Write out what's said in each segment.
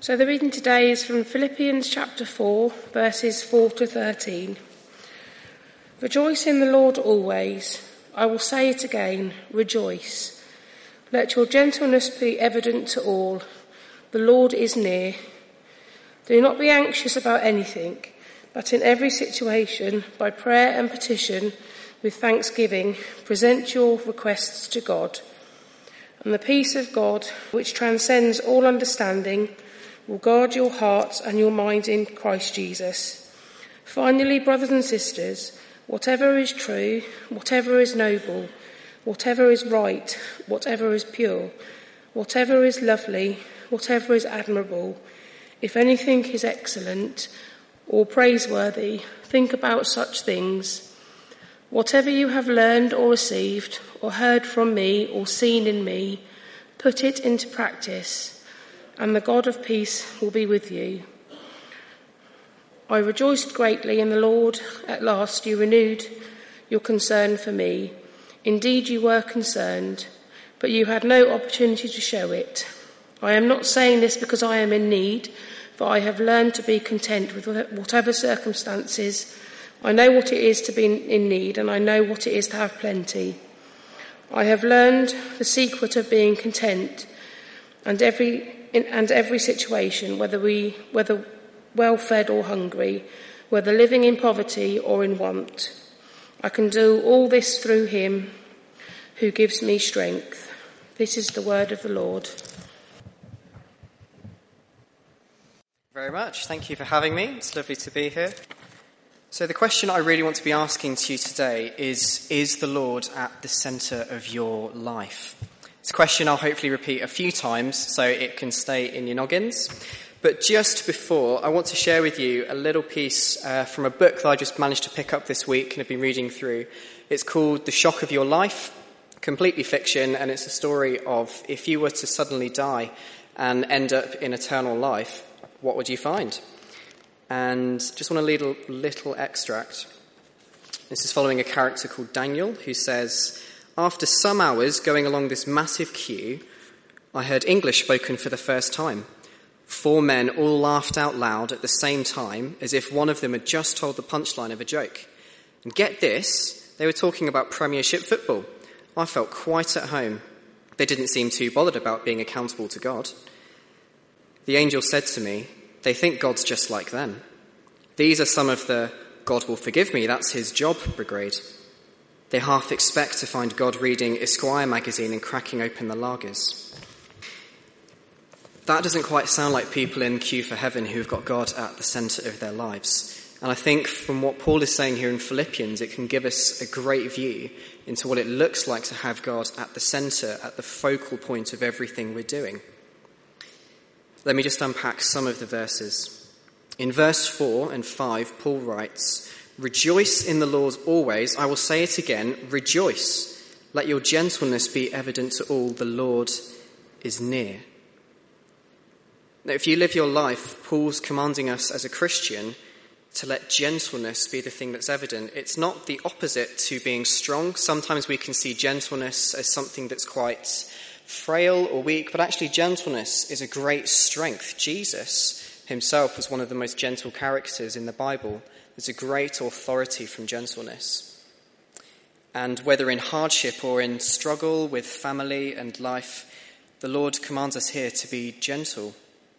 So the reading today is from Philippians chapter 4, verses 4 to 13. Rejoice in the Lord always. I will say it again, rejoice. Let your gentleness be evident to all. The Lord is near. Do not be anxious about anything, but in every situation, by prayer and petition, with thanksgiving, present your requests to God. And the peace of God, which transcends all understanding, will guard your hearts and your minds in Christ Jesus. Finally, brothers and sisters, whatever is true, whatever is noble, whatever is right, whatever is pure, whatever is lovely, whatever is admirable, if anything is excellent or praiseworthy, think about such things. Whatever you have learned or received or heard from me or seen in me, put it into practice, and the God of peace will be with you. I rejoiced greatly in the Lord. At last you renewed your concern for me. Indeed, you were concerned, but you had no opportunity to show it. I am not saying this because I am in need, for I have learned to be content with whatever circumstances. I know what it is to be in need, and I know what it is to have plenty. I have learned the secret of being content, and every situation, whether well-fed or hungry, whether living in poverty or in want. I can do all this through him who gives me strength. This is the word of the Lord. Very much. Thank you for having me. It's lovely to be here. So the question I really want to be asking to you today is the Lord at the centre of your life? It's a question I'll hopefully repeat a few times so it can stay in your noggins. But just before, I want to share with you a little piece from a book that I just managed to pick up this week and have been reading through. It's called The Shock of Your Life, completely fiction, and it's a story of if you were to suddenly die and end up in eternal life, what would you find? And just want to read a little extract. This is following a character called Daniel, who says, "After some hours going along this massive queue, I heard English spoken for the first time. 4 men all laughed out loud at the same time, as if one of them had just told the punchline of a joke. And get this, they were talking about Premiership football. I felt quite at home. They didn't seem too bothered about being accountable to God. The angel said to me, they think God's just like them. These are some of the God will forgive me, that's his job brigade. They half expect to find God reading Esquire magazine and cracking open the lagers." That doesn't quite sound like people in queue for heaven who've got God at the centre of their lives. And I think from what Paul is saying here in Philippians, it can give us a great view into what it looks like to have God at the centre, at the focal point of everything we're doing. Let me just unpack some of the verses. In verse 4 and 5, Paul writes, "Rejoice in the Lord always. I will say it again, rejoice. Let your gentleness be evident to all. The Lord is near." Now, if you live your life, Paul's commanding us as a Christian to let gentleness be the thing that's evident. It's not the opposite to being strong. Sometimes we can see gentleness as something that's quite frail or weak, but actually gentleness is a great strength. Jesus himself was one of the most gentle characters in the Bible. There's a great authority from gentleness. And whether in hardship or in struggle with family and life, the Lord commands us here to be gentle.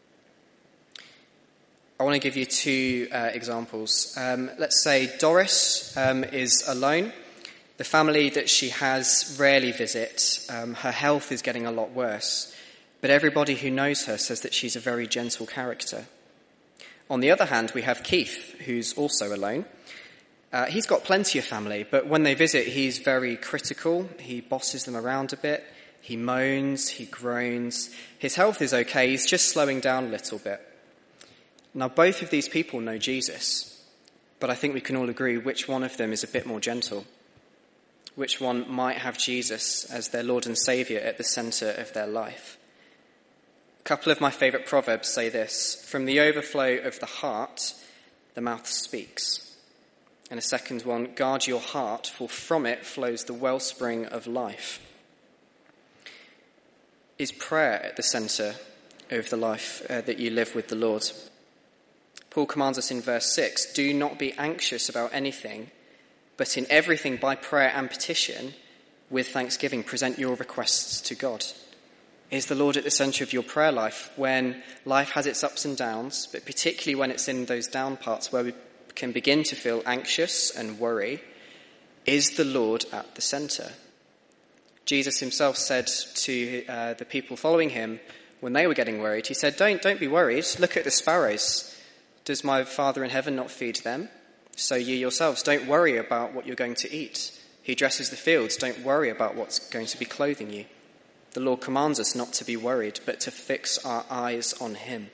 I want to give you 2 examples. Let's say Doris is alone. The family that she has rarely visit. Her health is getting a lot worse. But everybody who knows her says that she's a very gentle character. On the other hand, we have Keith, who's also alone. He's got plenty of family, but when they visit, he's very critical. He bosses them around a bit. He moans, he groans. His health is okay, he's just slowing down a little bit. Now, both of these people know Jesus, but I think we can all agree which one of them is a bit more gentle. Which one might have Jesus as their Lord and Saviour at the centre of their life. A couple of my favourite proverbs say this: "From the overflow of the heart, the mouth speaks." And a second one, "Guard your heart, for from it flows the wellspring of life." Is prayer at the centre of the life that you live with the Lord. Paul commands us in verse 6, do not be anxious about anything, but in everything by prayer and petition, with thanksgiving, present your requests to God. Is the Lord at the centre of your prayer life when life has its ups and downs, but particularly when it's in those down parts where we can begin to feel anxious and worry? Is the Lord at the centre? Jesus himself said to the people following him when they were getting worried, he said, don't be worried. Look at the sparrows. Does my Father in heaven not feed them? So you yourselves don't worry about what you're going to eat. He dresses the fields. Don't worry about what's going to be clothing you. The Lord commands us not to be worried, but to fix our eyes on him.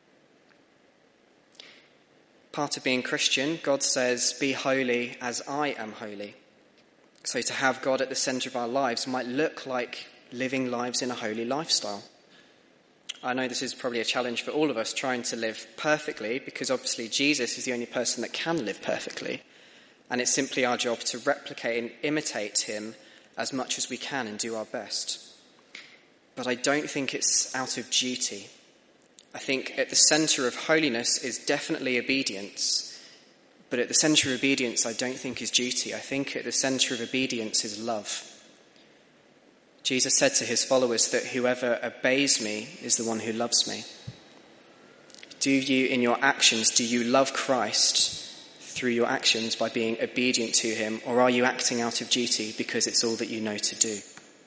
Part of being Christian, God says, be holy as I am holy. So to have God at the centre of our lives might look like living lives in a holy lifestyle. I know this is probably a challenge for all of us, trying to live perfectly, because obviously Jesus is the only person that can live perfectly. And it's simply our job to replicate and imitate him as much as we can and do our best. But I don't think it's out of duty. I think at the centre of holiness is definitely obedience. But at the centre of obedience, I don't think is duty. I think at the centre of obedience is love. Jesus said to his followers that whoever obeys me is the one who loves me. Do you, in your actions, do you love Christ through your actions by being obedient to him, or are you acting out of duty because it's all that you know to do?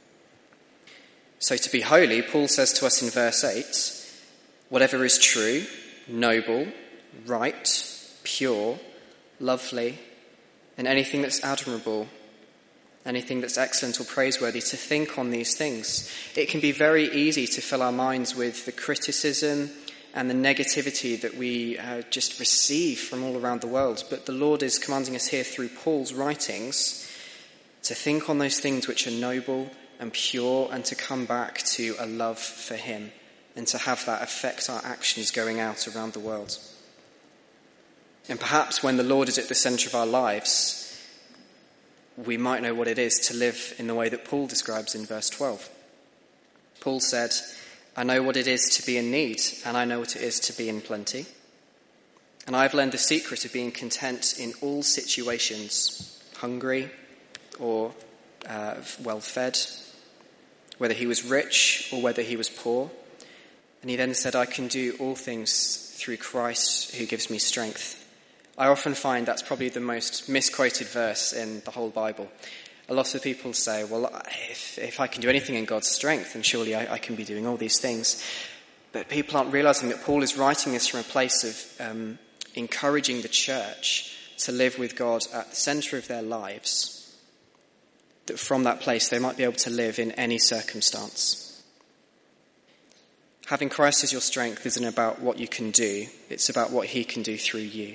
So to be holy, Paul says to us in verse 8, whatever is true, noble, right, pure, lovely, and anything that's admirable, anything that's excellent or praiseworthy, to think on these things. It can be very easy to fill our minds with the criticism and the negativity that we just receive from all around the world. But the Lord is commanding us here through Paul's writings to think on those things which are noble and pure, and to come back to a love for him, and to have that affect our actions going out around the world. And perhaps when the Lord is at the centre of our lives, we might know what it is to live in the way that Paul describes in verse 12. Paul said, I know what it is to be in need, and I know what it is to be in plenty. And I have learned the secret of being content in all situations, hungry or well-fed, whether he was rich or whether he was poor. And he then said, I can do all things through Christ who gives me strength. I often find that's probably the most misquoted verse in the whole Bible. A lot of people say, well, if I can do anything in God's strength, then surely I can be doing all these things. But people aren't realizing that Paul is writing this from a place of encouraging the church to live with God at the centre of their lives, that from that place they might be able to live in any circumstance. Having Christ as your strength isn't about what you can do, it's about what he can do through you.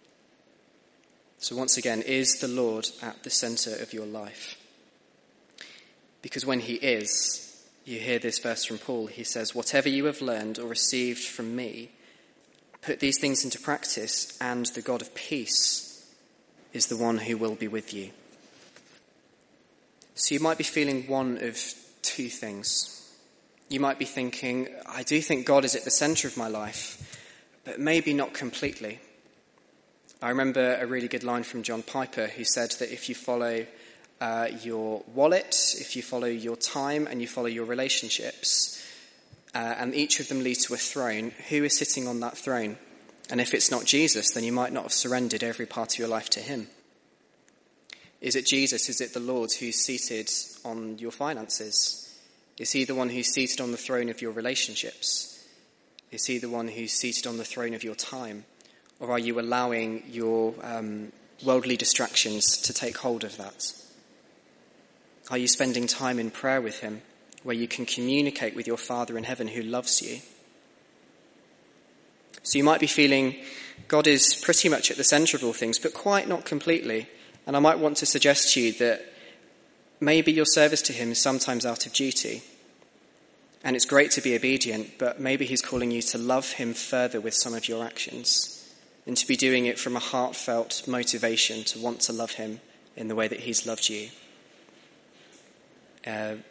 So once again, is the Lord at the centre of your life? Because when he is, you hear this verse from Paul, he says, whatever you have learned or received from me, put these things into practice, and the God of peace is the one who will be with you. So you might be feeling one of two things. You might be thinking, I do think God is at the centre of my life, but maybe not completely. I remember a really good line from John Piper, who said that if you follow your wallet, if you follow your time, and you follow your relationships, and each of them lead to a throne, who is sitting on that throne? And if it's not Jesus, then you might not have surrendered every part of your life to him. Is it Jesus? Is it the Lord who's seated on your finances? Is he the one who's seated on the throne of your relationships? Is he the one who's seated on the throne of your time? Or are you allowing your worldly distractions to take hold of that? Are you spending time in prayer with him, where you can communicate with your Father in heaven who loves you? So you might be feeling God is pretty much at the centre of all things, but quite not completely. And I might want to suggest to you that maybe your service to him is sometimes out of duty. And it's great to be obedient, but maybe he's calling you to love him further with some of your actions, and to be doing it from a heartfelt motivation to want to love him in the way that he's loved you.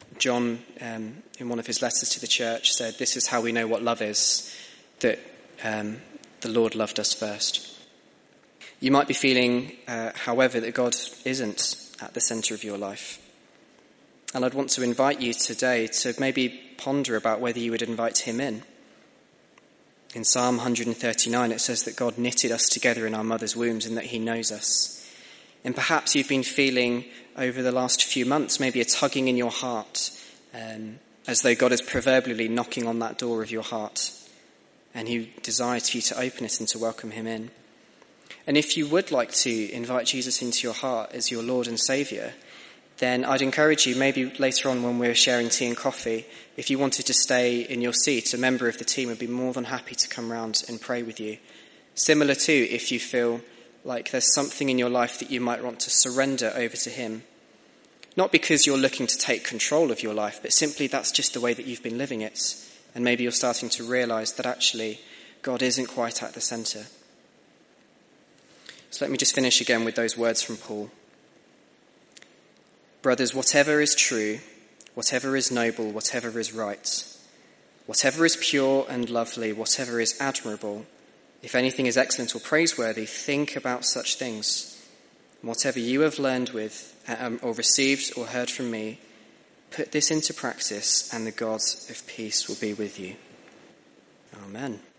John, in one of his letters to the church, said, "This is how we know what love is, that the Lord loved us first." You might be feeling, however, that God isn't at the centre of your life. And I'd want to invite you today to maybe ponder about whether you would invite him in. In Psalm 139, it says that God knitted us together in our mother's wombs and that he knows us. And perhaps you've been feeling over the last few months maybe a tugging in your heart, as though God is proverbially knocking on that door of your heart, and he desires for you to open it and to welcome him in. And if you would like to invite Jesus into your heart as your Lord and Saviour, then I'd encourage you, maybe later on when we're sharing tea and coffee, if you wanted to stay in your seat, a member of the team would be more than happy to come round and pray with you. Similar to if you feel like there's something in your life that you might want to surrender over to him. Not because you're looking to take control of your life, but simply that's just the way that you've been living it. And maybe you're starting to realise that actually God isn't quite at the centre. So let me just finish again with those words from Paul. Brothers, whatever is true, whatever is noble, whatever is right, whatever is pure and lovely, whatever is admirable, if anything is excellent or praiseworthy, think about such things. Whatever you have learned with or received or heard from me, put this into practice, and the God of peace will be with you. Amen.